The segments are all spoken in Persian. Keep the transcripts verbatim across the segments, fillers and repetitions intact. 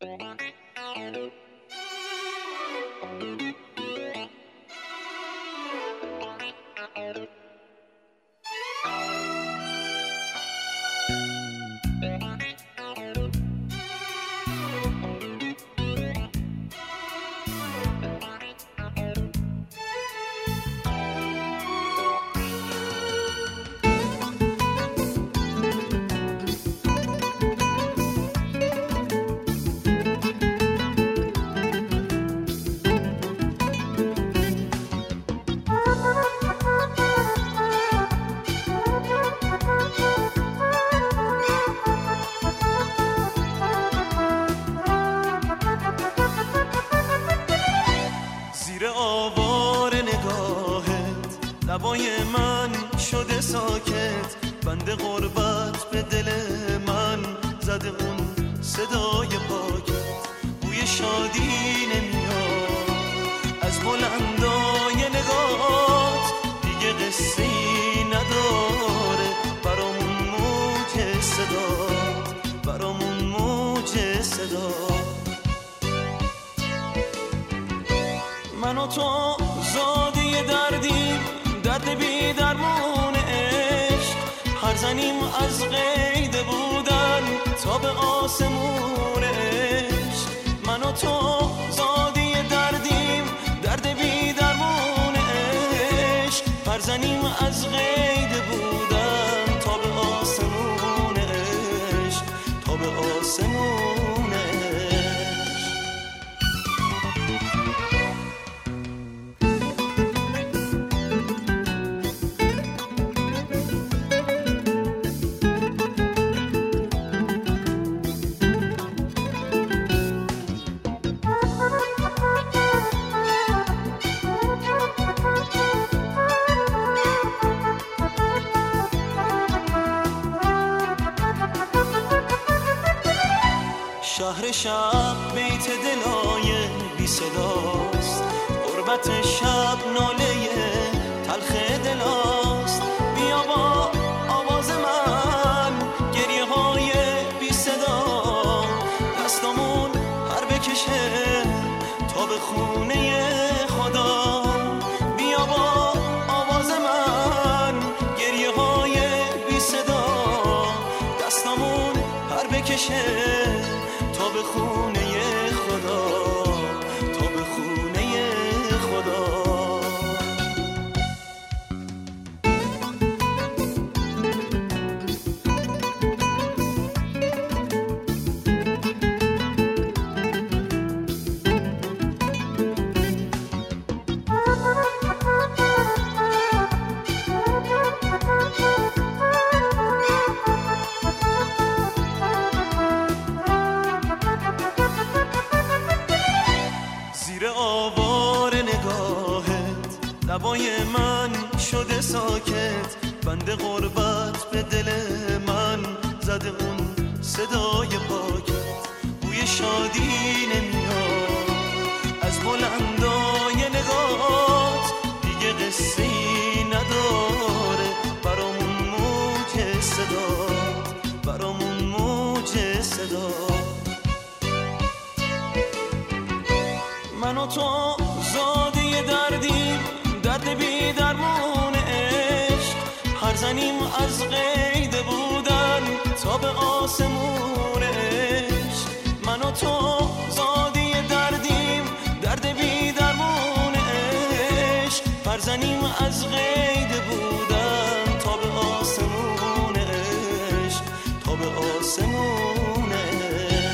هوای من شده ساکت، بند غربت به دل من زده اون صدای پاکت. بوی شادی نمیاد از بلندای نگات، دیگه قصه‌ای نداره برامون موج صدات، برامون موج صدات. من و تو زاده دردیم، درد بی درمون عشق، هر زنیم از قید بودن تا به آسمون عشق. من و تو زاده دردیم، درد بی درمون عشق، هر زنیم از قید بودن تا به آسمون عشق، تا به آسمون عشق. شهر شب بیت دلای بی صداست، غربت شب ناله تلخ دلاست. بیا با آواز من گریه های بی صدا، دستامون هر بکشه تا به خونه خدا. بیا با آواز من گریه های بی صدا، دستامون هر بکشه تا به خونه خدا، تا به خونه خدا. آوار نگاهت لبای من شده ساکت، بند غربت به دل من زده اون صدای پاکت. بوی شادی نمیاد از بلندای نگات، دیگه قصه‌ای نداره برامون موج صدات، برامون موج صدات. من و تو زاده دردیم، درد بی درمون عشق، هر زنیم از قید بودن تا به آسمون عشق. من و تو زاده دردیم، درد بی درمون عشق، هر زنیم از قید بودن تا به آسمون عشق، تا به آسمون عشق.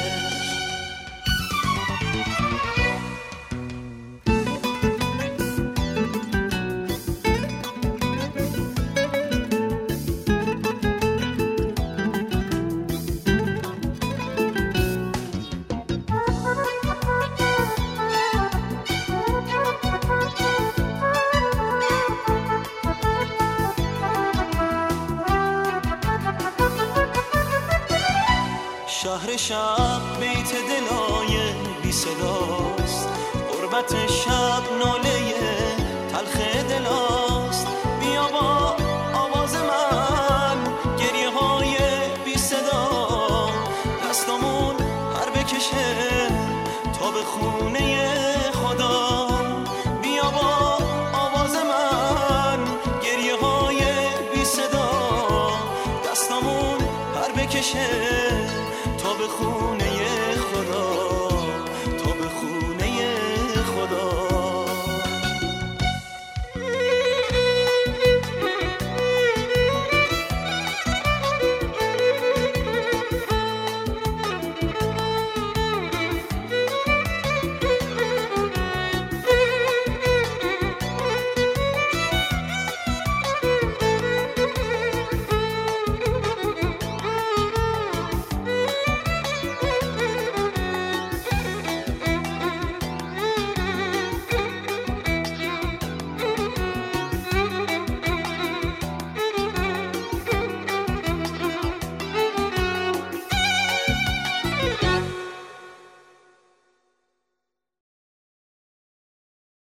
شهر شب بیت دلای بی صداست، غربت شب ناله تلخ دلاست. بیا با آواز من گریه های بی صدا، دستامون هر بکشه خونه خدا. بیا با آواز من گریه های بی صدا، دستامون پر بکشه تا به خونه